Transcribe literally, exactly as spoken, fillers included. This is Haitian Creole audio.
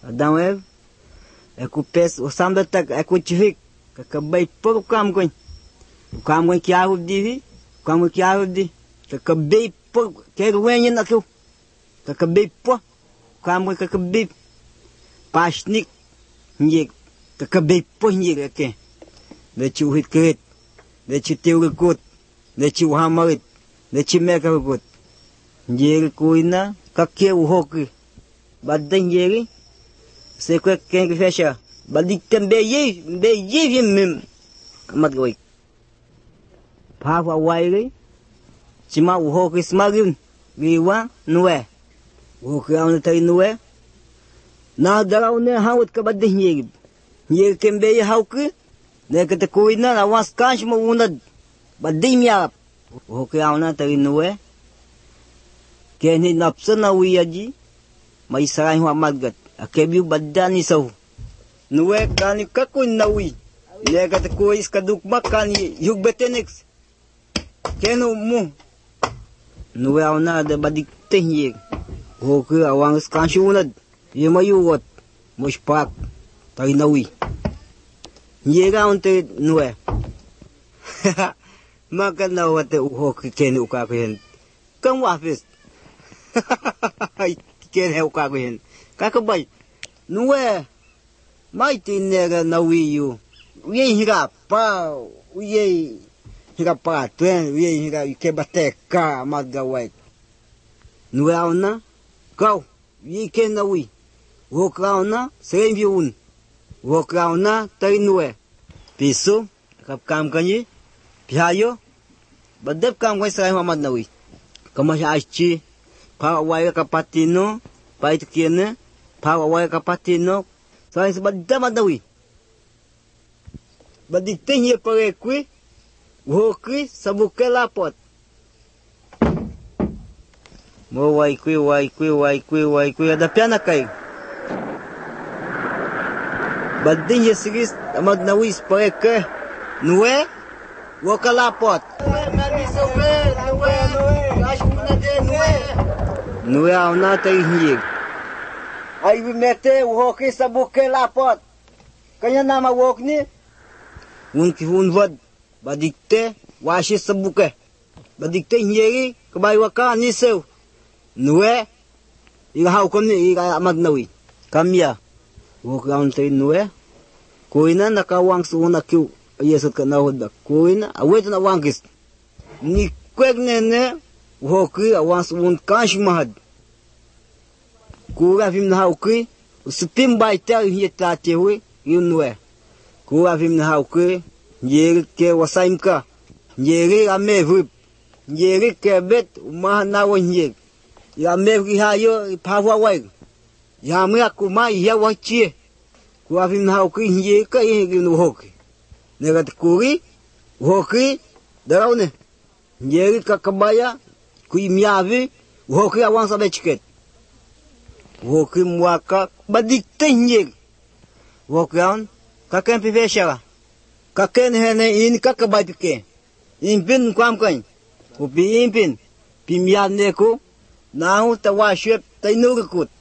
Adão e Eva. É que o peço, o samba tá, é que o tive, que acabei por o camo com, o camo que a de, o camo que a de, que acabei por, que é o enho naquilo, que acabei por, o camo que acabei, pasnik, nie, que acabei por nie aqui, de o hit, de teu recut, de o hamarit, de mega recut, nie cuina, que é o rock, badem nie, sei que quem que fecha. Balik também ye, também ye mesmo. Mat goi. Pava waire. Cima o rock smagun. Viwa nué. O rock aún tá nué. Na darau ne haut ka badih ye. Ye também hauke. Ne que te cuina na was kanch mo unad. Badih miap. O rock aún tá nué. Que ni napsa na wiyaji. Mai sarai wa madgat. Akebiu badani sau. Nuwe kani kakun nawi. Lega te kuis kaduk makani yug betenex. Keno mu. Nuwe auna de badik tehye. Hoku awang skanshunad. Yemayugot. Mushpak. Tari nawi. Yega unte nuwe. Maka nawate uhoku kene ukakuhen. Kam wafis. Kene ukakuhen. Kakabay. Nuwe. Mai tin nega na wiu. Uye hira pa, uye hira pa tuen, uye hira ke bateka magawai. Nuwe auna, kau, uye ke na wi. Wo kauna, seren viun. Wo kauna, tari nuwe. Piso, kap kam kanyi, pihayo, badep kam kay saray mamad na wi. Kamasya aschi, pa waya kapatino, pa ito kene, pa waya kapatino, Sai sebadda madawi. Badik tehye pare kui, wokri sabuke lapot. Mo wai kui wai kui wai kui wai kui ada piana kai. Badin ye sigis amad nawis pare ke nuwe woka lapot. Nuwe auna tai hiye. Ai mete o roque sabuke lapot. Kanya nama wok ni. Un ki un vad. Badikte washi sabuke. Badikte hieri kabay waka ni sew. Nuwe. Iga hau kom ni iga amad nawi. Kamya. Wok raun tay nuwe. Kuina nakawang suuna kiw. Ayesot ka nahod ba. Kuina awet na wangkis. Ni kwek nene. Woki awang suun kansh mahad. Kura vim na hauki, usipim baita hiye tate hui, yunwe. Kura vim na hauki, nyeri ke wasaimka, nyeri ame vip, nyeri ke bet umaha nawa nyeri. Ya ame vihayo ipahwa waig. Ya ame akuma iya wachie. Kura vim na hauki, nyeri ka ihe ginu hoki. Negat kuri, hoki, daraune. Nyeri kakabaya, kui miavi, hoki awang sabe chiket. Woki mwaka badik tenye. Wokian kaken pivesha. Kaken hene in kakabay pike. Impin kwam kan. Upi impin. Pimyan neko. Nahu tawashep tainurikut.